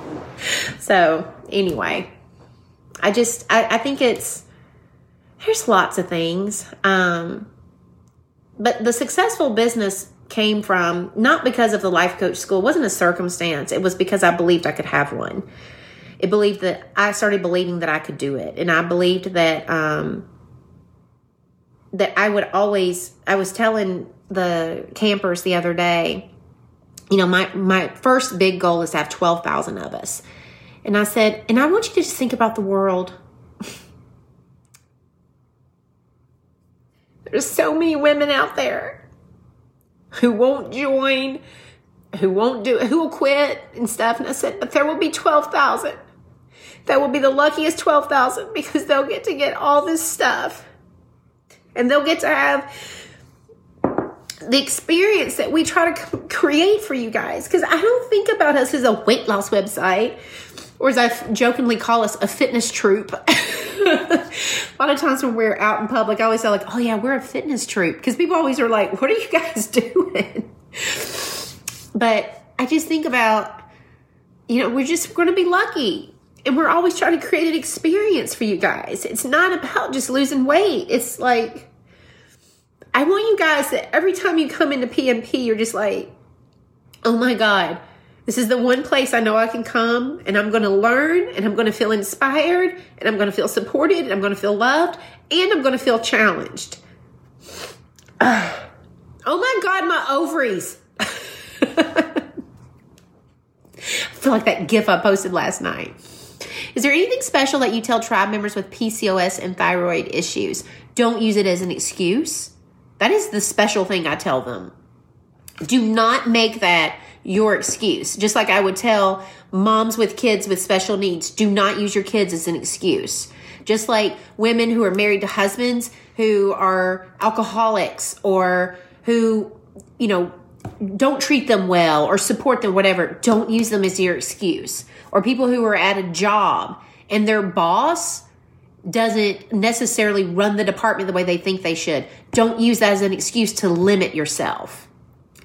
So anyway, I just, I, I think it's, there's lots of things. Um, but the successful business came from, not because of the life coach school. It wasn't a circumstance. It was because I believed I could have one. It believed that I started believing that I could do it. And I believed that, um, that I would always, I was telling the campers the other day, you know, my, my first big goal is to have twelve thousand of us. And I said, and I want you to just think about the world. There's so many women out there who won't join, who won't do, who will quit and stuff. And I said, but there will be twelve thousand. That will be the luckiest twelve thousand because they'll get to get all this stuff. And they'll get to have the experience that we try to create for you guys. Because I don't think about us as a weight loss website, or as I jokingly call us, a fitness troupe. A lot of times when we're out in public, I always say like, oh yeah, we're a fitness troupe. Because people always are like, what are you guys doing? But I just think about, you know, we're just going to be lucky. And we're always trying to create an experience for you guys. It's not about just losing weight. It's like, I want you guys that every time you come into P N P, you're just like, oh my God, this is the one place I know I can come and I'm going to learn and I'm going to feel inspired and I'm going to feel supported and I'm going to feel loved and I'm going to feel challenged. Uh, oh my God, my ovaries. I feel like that GIF I posted last night. Is there anything special that you tell tribe members with P C O S and thyroid issues? Don't use it as an excuse. That is the special thing I tell them. Do not make that your excuse. Just like I would tell moms with kids with special needs, do not use your kids as an excuse. Just like women who are married to husbands who are alcoholics or who, you know, don't treat them well or support them, whatever. Don't use them as your excuse. Or people who are at a job and their boss doesn't necessarily run the department the way they think they should. Don't use that as an excuse to limit yourself.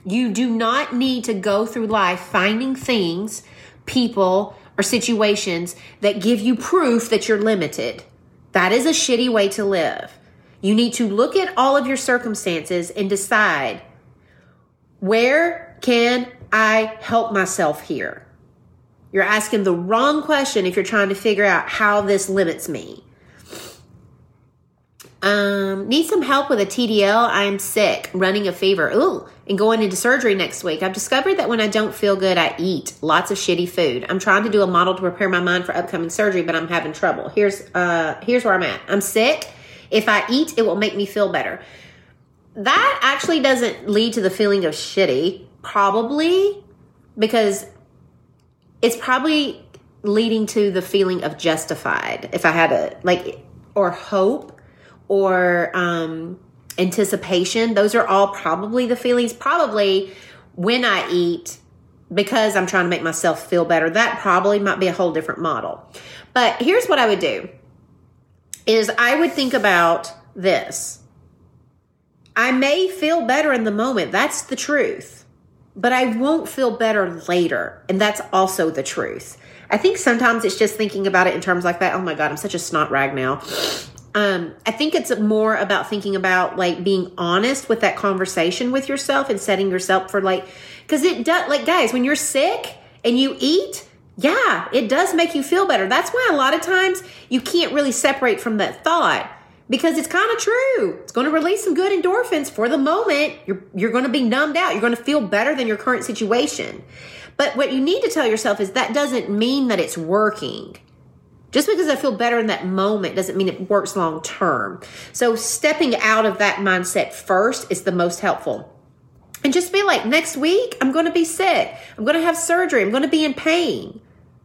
You do not need to go through life finding things, people, or situations that give you proof that you're limited. That is a shitty way to live. You need to look at all of your circumstances and decide, where can I help myself here? You're asking the wrong question if you're trying to figure out how this limits me. Um, need some help with a T D L. I am sick, running a fever, ooh, and going into surgery next week. I've discovered that when I don't feel good, I eat lots of shitty food. I'm trying to do a model to prepare my mind for upcoming surgery, but I'm having trouble. Here's uh, here's where I'm at. I'm sick. If I eat, it will make me feel better. That actually doesn't lead to the feeling of shitty, probably, because it's probably leading to the feeling of justified. If I had a, like, or hope, or um, anticipation. Those are all probably the feelings. Probably when I eat, because I'm trying to make myself feel better. That probably might be a whole different model. But here's what I would do, is I would think about this. I may feel better in the moment. That's the truth. But I won't feel better later. And that's also the truth. I think sometimes it's just thinking about it in terms like that. Oh my God, I'm such a snot rag now. Um, I think it's more about thinking about like being honest with that conversation with yourself and setting yourself for like, because it does, like guys, when you're sick and you eat, yeah, it does make you feel better. That's why a lot of times you can't really separate from that thought, because it's kind of true. It's going to release some good endorphins for the moment. You're, you're going to be numbed out. You're going to feel better than your current situation. But what you need to tell yourself is that doesn't mean that it's working. Just because I feel better in that moment doesn't mean it works long term. So stepping out of that mindset first is the most helpful. And just be like, next week, I'm going to be sick. I'm going to have surgery. I'm going to be in pain.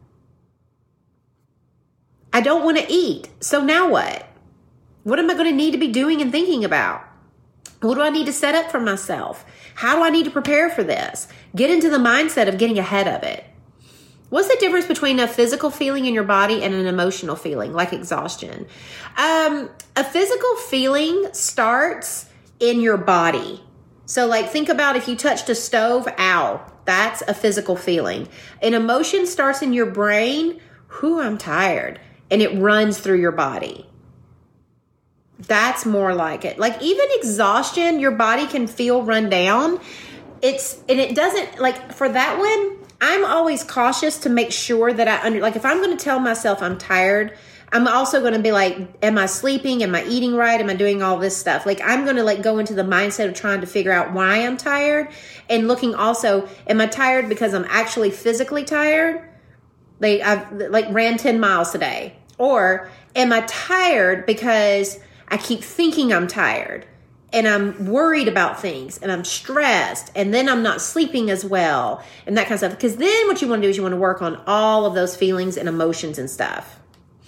I don't want to eat. So now what? What am I going to need to be doing and thinking about? What do I need to set up for myself? How do I need to prepare for this? Get into the mindset of getting ahead of it. What's the difference between a physical feeling in your body and an emotional feeling, like exhaustion? Um, a physical feeling starts in your body. So like think about if you touched a stove, ow, that's a physical feeling. An emotion starts in your brain, whew, I'm tired, and it runs through your body. That's more like it. Like even exhaustion, your body can feel run down. It's, and it doesn't, like for that one, I'm always cautious to make sure that I under, like if I'm going to tell myself I'm tired, I'm also going to be like, am I sleeping? Am I eating right? Am I doing all this stuff? Like I'm going to like go into the mindset of trying to figure out why I'm tired, and looking also, am I tired because I'm actually physically tired? Like I've like ran ten miles today, or am I tired because I keep thinking I'm tired and I'm worried about things and I'm stressed and then I'm not sleeping as well and that kind of stuff. Because then what you want to do is you want to work on all of those feelings and emotions and stuff.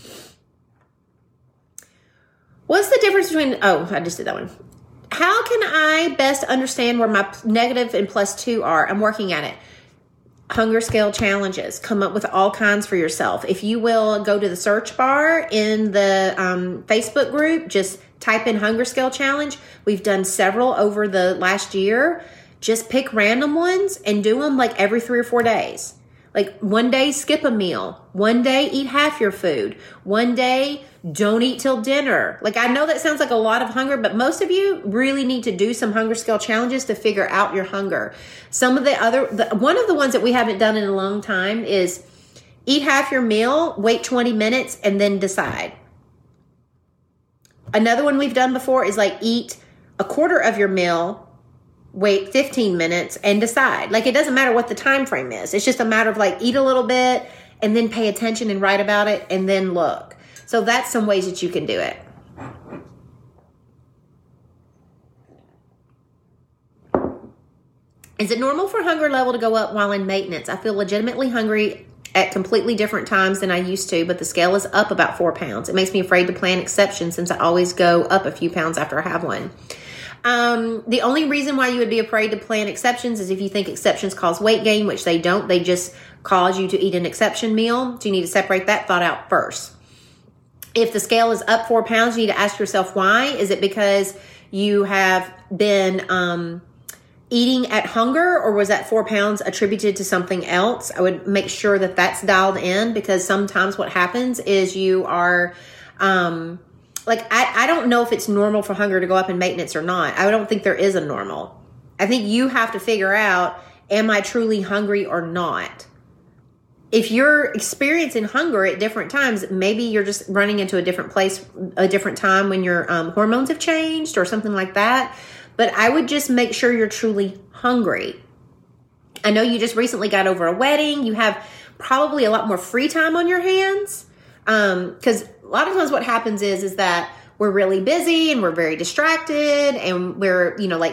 What's the difference between, oh, I just did that one. How can I best understand where my negative and plus two are? I'm working at it. Hunger scale challenges. Come up with all kinds for yourself. If you will go to the search bar in the um, Facebook group, just type in hunger scale challenge. We've done several over the last year. Just pick random ones and do them like every three or four days. Like one day, skip a meal. One day, eat half your food. One day, don't eat till dinner. Like I know that sounds like a lot of hunger, but most of you really need to do some hunger scale challenges to figure out your hunger. Some of the other, the, one of the ones that we haven't done in a long time is eat half your meal, wait twenty minutes, and then decide. Another one we've done before is like eat a quarter of your meal, wait fifteen minutes, and decide. Like it doesn't matter what the time frame is. It's just a matter of like eat a little bit and then pay attention and write about it and then look. So that's some ways that you can do it. Is it normal for hunger level to go up while in maintenance? I feel legitimately hungry at completely different times than I used to, but the scale is up about four pounds. It makes me afraid to plan exceptions since I always go up a few pounds after I have one. Um, the only reason why you would be afraid to plan exceptions is if you think exceptions cause weight gain, which they don't. They just cause you to eat an exception meal. So you need to separate that thought out first. If the scale is up four pounds, you need to ask yourself why. Is it because you have been um, eating at hunger, or was that four pounds attributed to something else? I would make sure that that's dialed in, because sometimes what happens is you are, um, like, I, I don't know if it's normal for hunger to go up in maintenance or not. I don't think there is a normal. I think you have to figure out, am I truly hungry or not? If you're experiencing hunger at different times, maybe you're just running into a different place, a different time when your um, hormones have changed or something like that. But I would just make sure you're truly hungry. I know you just recently got over a wedding. You have probably a lot more free time on your hands. Um, because a lot of times what happens is, is that we're really busy and we're very distracted, and we're, you know, like,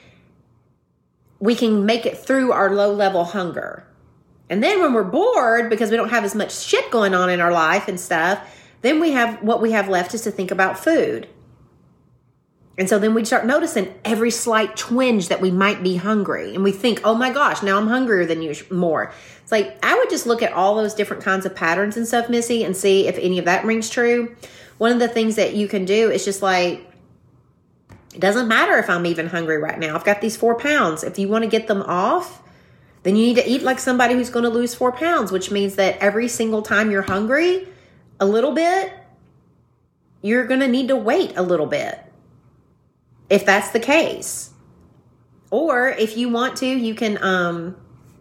we can make it through our low level hunger. And then when we're bored because we don't have as much shit going on in our life and stuff, then we have, what we have left is to think about food. And so then we start noticing every slight twinge that we might be hungry. And we think, oh my gosh, now I'm hungrier than usual, more. It's like, I would just look at all those different kinds of patterns and stuff, Missy, and see if any of that rings true. One of the things that you can do is just like, it doesn't matter if I'm even hungry right now. I've got these four pounds. If you want to get them off, then you need to eat like somebody who's going to lose four pounds, which means that every single time you're hungry a little bit, you're going to need to wait a little bit, if that's the case. Or if you want to, you can, um,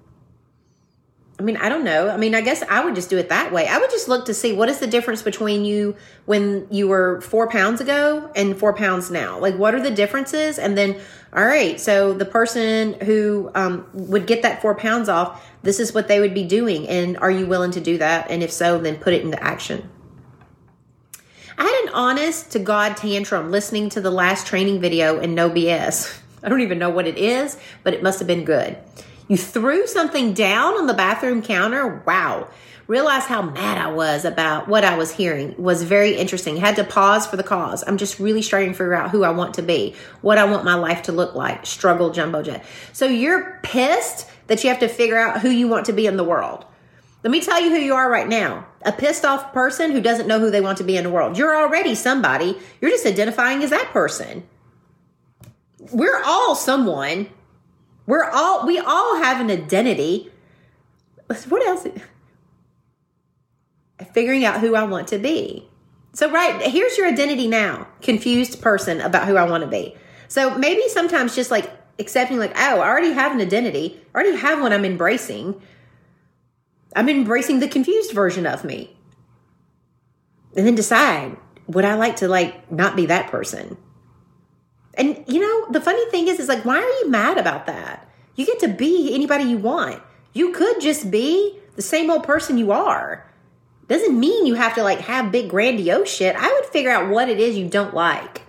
I mean, I don't know. I mean, I guess I would just do it that way. I would just look to see what is the difference between you when you were four pounds ago and four pounds now. Like, what are the differences? And then, all right, so the person who um, would get that four pounds off, this is what they would be doing. And are you willing to do that? And if so, then put it into action. I had an honest to God tantrum listening to the last training video and no B S. I don't even know what it is, but it must have been good. You threw something down on the bathroom counter? Wow. Realize how mad I was about what I was hearing. It was very interesting. Had to pause for the cause. I'm just really starting to figure out who I want to be, what I want my life to look like. Struggle Jumbo Jet. So you're pissed that you have to figure out who you want to be in the world. Let me tell you who you are right now. A pissed off person who doesn't know who they want to be in the world. You're already somebody. You're just identifying as that person. We're all someone. We're all, we all have an identity. What else? Figuring out who I want to be. So, right, here's your identity now. Confused person about who I want to be. So maybe sometimes just like accepting like, oh, I already have an identity. I already have one I'm embracing. I'm embracing the confused version of me. And then decide, would I like to like not be that person? And, you know, the funny thing is, is like, why are you mad about that? You get to be anybody you want. You could just be the same old person you are. Doesn't mean you have to like have big grandiose shit. I would figure out what it is you don't like.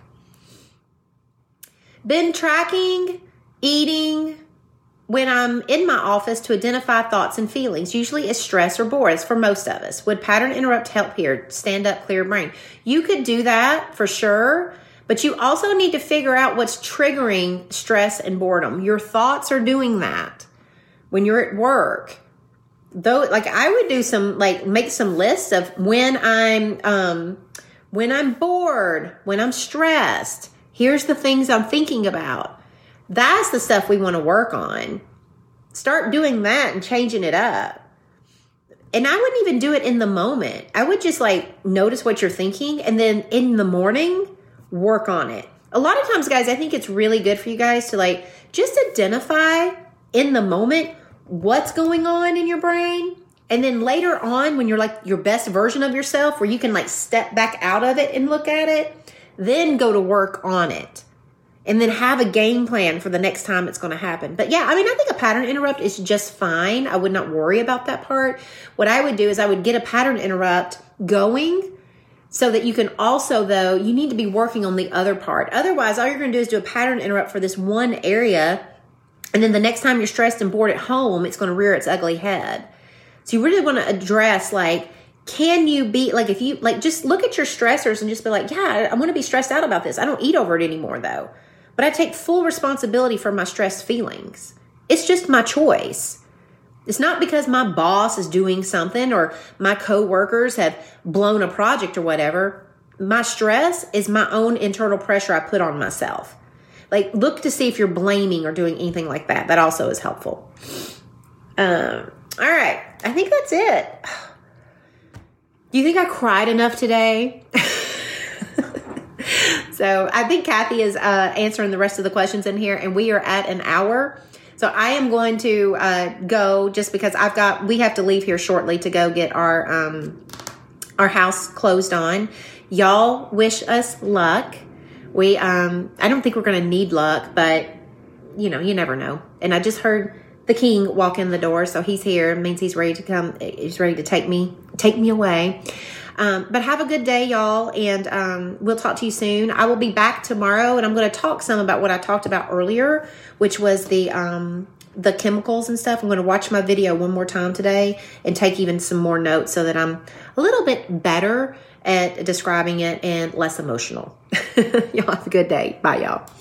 Been tracking, eating when I'm in my office to identify thoughts and feelings. Usually it's stress or boredom for most of us. Would pattern interrupt help here? Stand up, clear brain. You could do that for sure. But you also need to figure out what's triggering stress and boredom. Your thoughts are doing that when you're at work. Though, like I would do some, like make some lists of when I'm, um, when I'm bored, when I'm stressed. Here's the things I'm thinking about. That's the stuff we want to work on. Start doing that and changing it up. And I wouldn't even do it in the moment. I would just like notice what you're thinking, and then in the morning, work on it. A lot of times, guys, I think it's really good for you guys to like just identify in the moment what's going on in your brain. And then later on, when you're like your best version of yourself, where you can like step back out of it and look at it, then go to work on it. And then have a game plan for the next time it's going to happen. But yeah, I mean, I think a pattern interrupt is just fine. I would not worry about that part. What I would do is I would get a pattern interrupt going, so that you can also, though, you need to be working on the other part. Otherwise, all you're going to do is do a pattern interrupt for this one area. And then the next time you're stressed and bored at home, it's going to rear its ugly head. So you really want to address, like, can you be, like, if you, like, just look at your stressors and just be like, yeah, I want to be stressed out about this. I don't eat over it anymore, though. But I take full responsibility for my stressed feelings. It's just my choice. It's not because my boss is doing something or my coworkers have blown a project or whatever. My stress is my own internal pressure I put on myself. like look to see if you're blaming or doing anything like that. That also is helpful. Um, all right. I think that's it. Do you think I cried enough today? So I think Kathy is uh, answering the rest of the questions in here, and we are at an hour. So I am going to uh, go just because I've got, we have to leave here shortly to go get our, um, our house closed on. Y'all wish us luck. We, um, I don't think we're going to need luck, but you know, you never know. And I just heard the king walk in the door. So he's here. It means he's ready to come. He's ready to take me, take me away. Um, but have a good day, y'all. And, um, we'll talk to you soon. I will be back tomorrow, and I'm going to talk some about what I talked about earlier, which was the, um, the chemicals and stuff. I'm going to watch my video one more time today and take even some more notes so that I'm a little bit better at describing it and less emotional. Y'all have a good day. Bye, y'all.